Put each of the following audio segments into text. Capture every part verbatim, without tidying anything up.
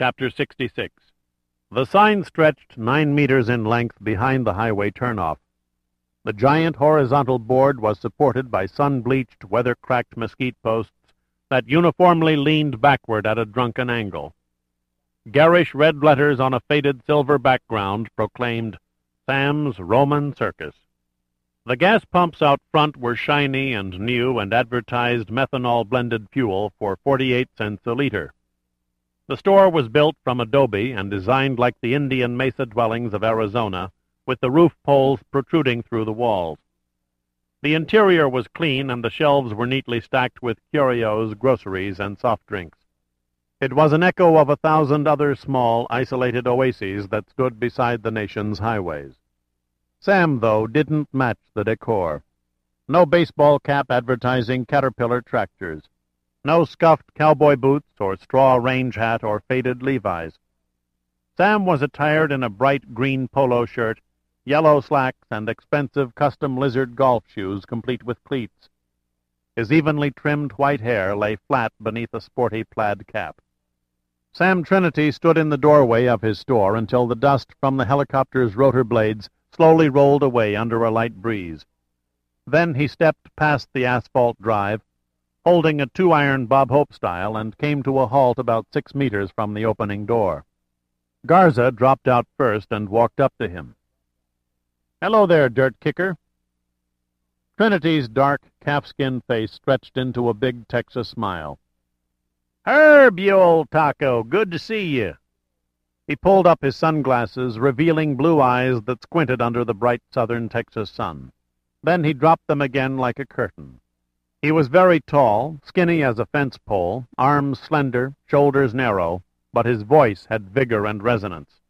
Chapter sixty-six. The sign stretched nine meters in length behind the highway turnoff. The giant horizontal board was supported by sun-bleached, weather-cracked mesquite posts that uniformly leaned backward at a drunken angle. Garish red letters on a faded silver background proclaimed, Sam's Roman Circus. The gas pumps out front were shiny and new and advertised methanol-blended fuel for forty-eight cents a liter. The store was built from adobe and designed like the Indian mesa dwellings of Arizona, with the roof poles protruding through the walls. The interior was clean, and the shelves were neatly stacked with curios, groceries, and soft drinks. It was an echo of a thousand other small, isolated oases that stood beside the nation's highways. Sam, though, didn't match the decor. No baseball cap advertising Caterpillar tractors. No scuffed cowboy boots or straw range hat or faded Levi's. Sam was attired in a bright green polo shirt, yellow slacks, and expensive custom lizard golf shoes complete with cleats. His evenly trimmed white hair lay flat beneath a sporty plaid cap. Sam Trinity stood in the doorway of his store until the dust from the helicopter's rotor blades slowly rolled away under a light breeze. Then he stepped past the asphalt drive, holding a two-iron Bob Hope style, and came to a halt about six meters from the opening door. Garza dropped out first and walked up to him. "Hello there, dirt kicker." Trinity's dark, calfskin face stretched into a big Texas smile. "Herb, you old taco, good to see you." He pulled up his sunglasses, revealing blue eyes that squinted under the bright southern Texas sun. Then he dropped them again like a curtain. He was very tall, skinny as a fence pole, arms slender, shoulders narrow, but his voice had vigor and resonance.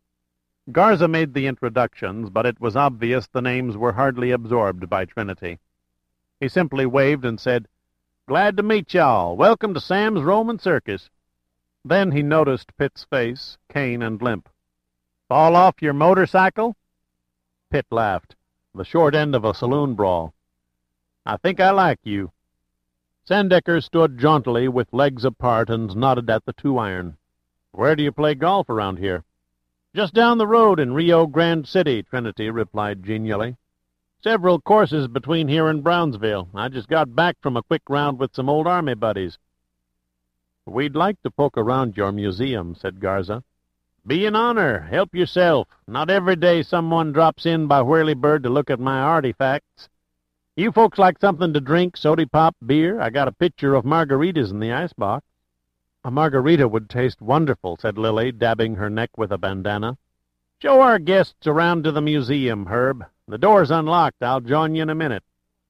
Garza made the introductions, but it was obvious the names were hardly absorbed by Trinity. He simply waved and said, "Glad to meet y'all. Welcome to Sam's Roman Circus." Then he noticed Pitt's face, cane and limp. "Fall off your motorcycle?" Pitt laughed. "The short end of a saloon brawl." "I think I like you." Sandecker stood jauntily with legs apart and nodded at the two-iron. "Where do you play golf around here?" "Just down the road in Rio Grande City," Trinity replied genially. "Several courses between here and Brownsville. I just got back from a quick round with some old Army buddies." "We'd like to poke around your museum," said Garza. "Be an honor. Help yourself. Not every day someone drops in by Whirlybird to look at my artifacts. You folks like something to drink, soda pop, beer? I got a pitcher of margaritas in the icebox." "A margarita would taste wonderful," said Lily, dabbing her neck with a bandana. "Show our guests around to the museum, Herb. The door's unlocked. I'll join you in a minute."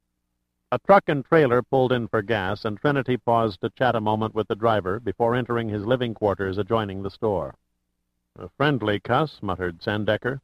A truck and trailer pulled in for gas, and Trinity paused to chat a moment with the driver before entering his living quarters adjoining the store. "A friendly cuss," muttered Sandecker.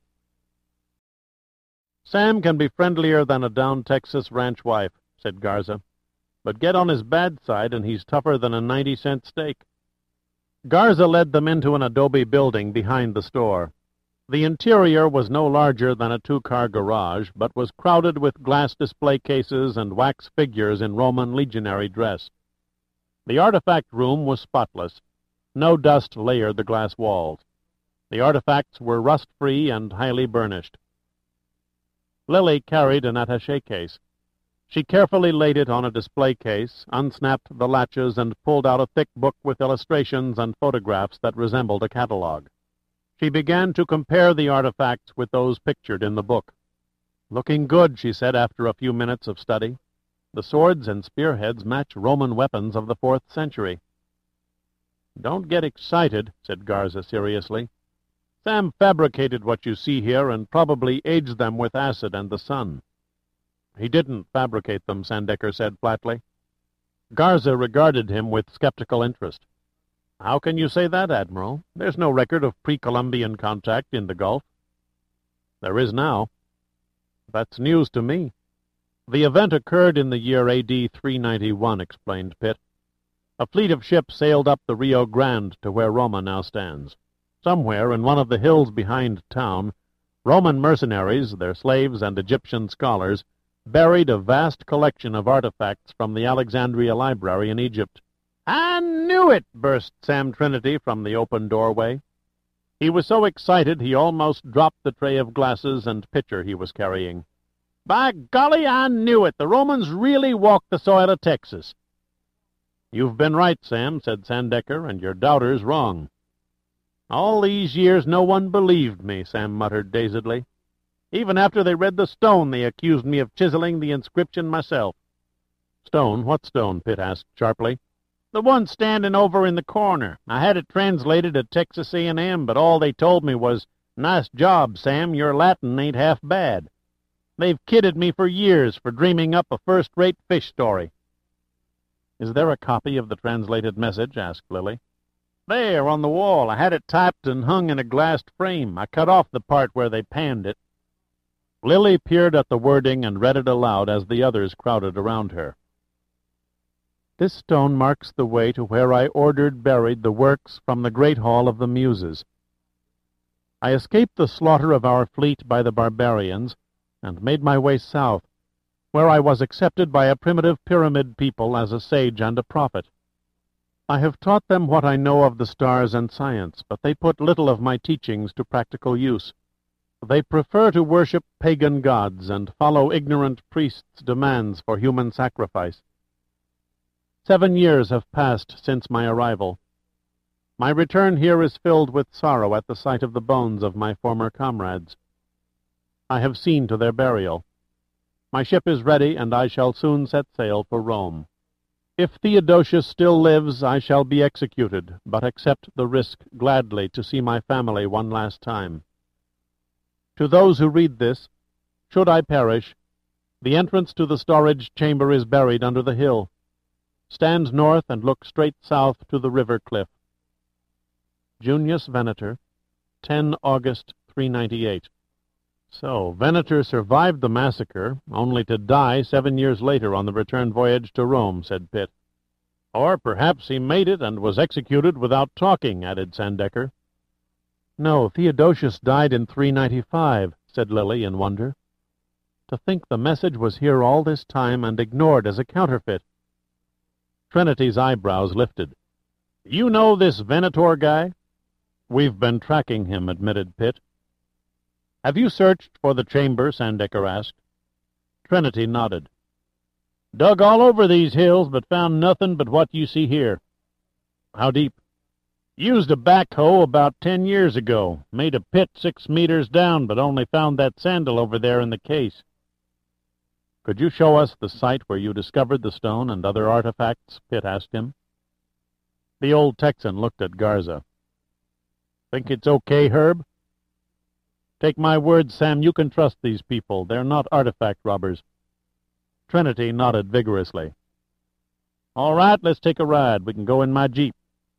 "Sam can be friendlier than a down Texas ranch wife," said Garza. "But get on his bad side, and he's tougher than a ninety-cent steak." Garza led them into an adobe building behind the store. The interior was no larger than a two-car garage, but was crowded with glass display cases and wax figures in Roman legionary dress. The artifact room was spotless. No dust layered the glass walls. The artifacts were rust-free and highly burnished. Lily carried an attaché case. She carefully laid it on a display case, unsnapped the latches, and pulled out a thick book with illustrations and photographs that resembled a catalogue. She began to compare the artifacts with those pictured in the book. "Looking good," she said after a few minutes of study. "The swords and spearheads match Roman weapons of the fourth century." "Don't get excited," said Garza seriously. "Sam fabricated what you see here and probably aged them with acid and the sun." "He didn't fabricate them," Sandecker said flatly. Garza regarded him with skeptical interest. "How can you say that, Admiral? There's no record of pre-Columbian contact in the Gulf." "There is now." "That's news to me." "The event occurred in the year A D three ninety-one, explained Pitt. "A fleet of ships sailed up the Rio Grande to where Roma now stands. Somewhere in one of the hills behind town, Roman mercenaries, their slaves and Egyptian scholars, buried a vast collection of artifacts from the Alexandria Library in Egypt. "I knew it!" burst Sam Trinity from the open doorway. He was so excited he almost dropped the tray of glasses and pitcher he was carrying. "By golly, I knew it! The Romans really walked the soil of Texas." "You've been right, Sam," said Sandecker, "and your doubters wrong." "All these years no one believed me," Sam muttered dazedly. "Even after they read the stone, they accused me of chiseling the inscription myself." "Stone? What stone?" Pitt asked sharply. "The one standing over in the corner. I had it translated at Texas A and M, but all they told me was, 'Nice job, Sam, your Latin ain't half bad.' They've kidded me for years for dreaming up a first-rate fish story." "Is there a copy of the translated message?" asked Lily. "There, on the wall. I had it typed and hung in a glassed frame. I cut off the part where they panned it." Lily peered at the wording and read it aloud as the others crowded around her. "This stone marks the way to where I ordered buried the works from the great hall of the Muses. I escaped the slaughter of our fleet by the barbarians, and made my way south, where I was accepted by a primitive pyramid people as a sage and a prophet. I have taught them what I know of the stars and science, but they put little of my teachings to practical use. They prefer to worship pagan gods and follow ignorant priests' demands for human sacrifice. Seven years have passed since my arrival. My return here is filled with sorrow at the sight of the bones of my former comrades. I have seen to their burial. My ship is ready, and I shall soon set sail for Rome. If Theodosius still lives, I shall be executed, but accept the risk gladly to see my family one last time. To those who read this, should I perish, the entrance to the storage chamber is buried under the hill. Stand north and look straight south to the river cliff. Junius Venator, ten August three ninety-eight. So, Venator survived the massacre, only to die seven years later on the return voyage to Rome, said Pitt. Or perhaps he made it and was executed without talking, added Sandecker. No, Theodosius died in three ninety-five, said Lily in wonder. To think the message was here all this time and ignored as a counterfeit. Trinity's eyebrows lifted. You know this Venator guy? We've been tracking him, admitted Pitt. Have you searched for the chamber? Sandecker asked. Trinity nodded. Dug all over these hills, but found nothing but what you see here. How deep? Used a backhoe about ten years ago. Made a pit six meters down, but only found that sandal over there in the case. Could you show us the site where you discovered the stone and other artifacts? Pitt asked him. The old Texan looked at Garza. Think it's okay, Herb? Take my word, Sam, you can trust these people. They're not artifact robbers. Trinity nodded vigorously. All right, let's take a ride. We can go in my Jeep.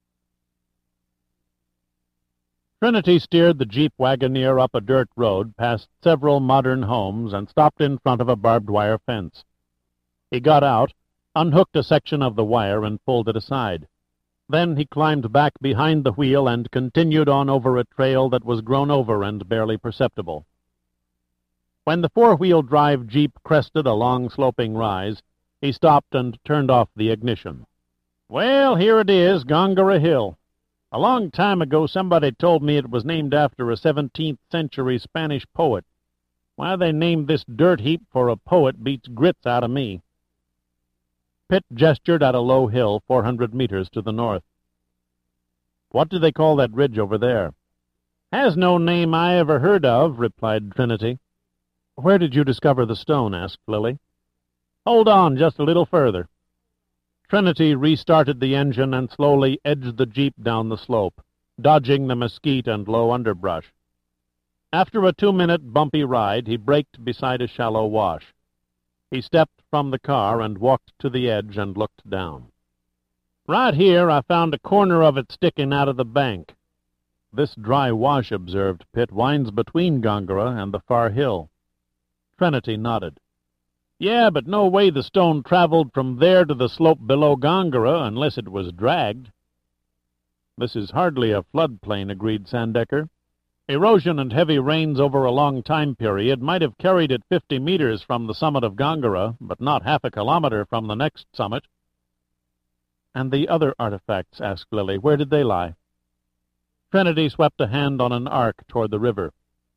Trinity steered the Jeep Wagoneer up a dirt road past several modern homes and stopped in front of a barbed wire fence. He got out, unhooked a section of the wire, and pulled it aside. Then he climbed back behind the wheel and continued on over a trail that was grown over and barely perceptible. When the four-wheel drive Jeep crested a long sloping rise, he stopped and turned off the ignition. Well, here it is, Gongora Hill. A long time ago somebody told me it was named after a seventeenth century Spanish poet. Why they named this dirt heap for a poet beats grits out of me. Pitt gestured at a low hill four hundred meters to the north. What do they call that ridge over there? Has no name I ever heard of, replied Trinity. Where did you discover the stone? Asked Lily. Hold on just a little further. Trinity restarted the engine and slowly edged the Jeep down the slope, dodging the mesquite and low underbrush. After a two-minute bumpy ride, he braked beside a shallow wash. He stepped from the car and walked to the edge and looked down. Right here I found a corner of it sticking out of the bank. This dry wash, observed Pitt, winds between Gongora and the far hill. Trinity nodded. Yeah, but no way the stone traveled from there to the slope below Gongora unless it was dragged. This is hardly a floodplain, agreed Sandecker. Erosion and heavy rains over a long time period might have carried it fifty meters from the summit of Gongora, but not half a kilometer from the next summit. And the other artifacts, asked Lily, where did they lie? Trinity swept a hand on an arc toward the river.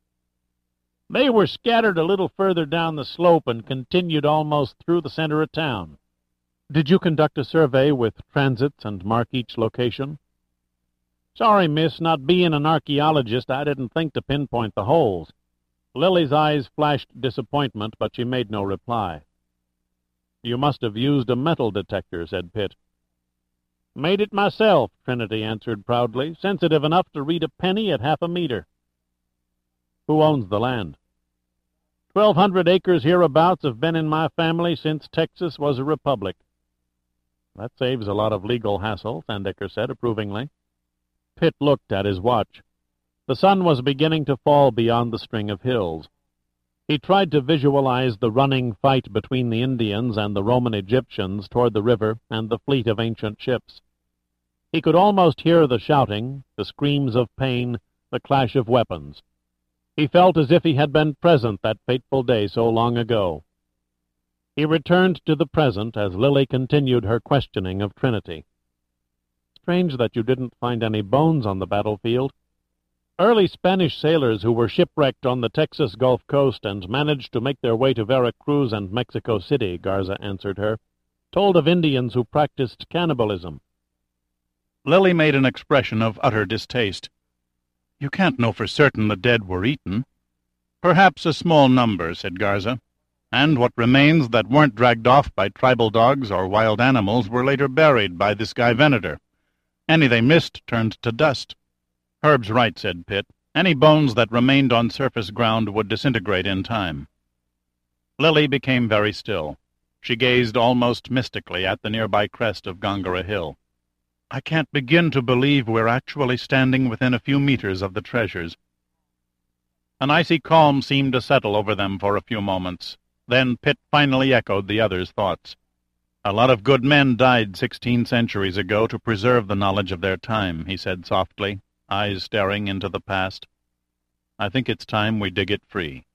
They were scattered a little further down the slope and continued almost through the center of town. Did you conduct a survey with transits and mark each location? Sorry, miss, not being an archaeologist, I didn't think to pinpoint the holes. Lily's eyes flashed disappointment, but she made no reply. You must have used a metal detector, said Pitt. Made it myself, Trinity answered proudly, sensitive enough to read a penny at half a meter. Who owns the land? Twelve hundred acres hereabouts have been in my family since Texas was a republic. That saves a lot of legal hassle, Sandecker said approvingly. Pitt looked at his watch. The sun was beginning to fall beyond the string of hills. He tried to visualize the running fight between the Indians and the Roman Egyptians toward the river and the fleet of ancient ships. He could almost hear the shouting, the screams of pain, the clash of weapons. He felt as if he had been present that fateful day so long ago. He returned to the present as Lily continued her questioning of Trinity. Strange that you didn't find any bones on the battlefield. Early Spanish sailors who were shipwrecked on the Texas Gulf Coast and managed to make their way to Veracruz and Mexico City, Garza answered her, told of Indians who practiced cannibalism. Lily made an expression of utter distaste. You can't know for certain the dead were eaten. Perhaps a small number, said Garza, and what remains that weren't dragged off by tribal dogs or wild animals were later buried by this guy Venator. Any they missed turned to dust. Herb's right, said Pitt. Any bones that remained on surface ground would disintegrate in time. Lily became very still. She gazed almost mystically at the nearby crest of Gongora Hill. I can't begin to believe we're actually standing within a few meters of the treasures. An icy calm seemed to settle over them for a few moments. Then Pitt finally echoed the other's thoughts. A lot of good men died sixteen centuries ago to preserve the knowledge of their time, he said softly, eyes staring into the past. I think it's time we dig it free.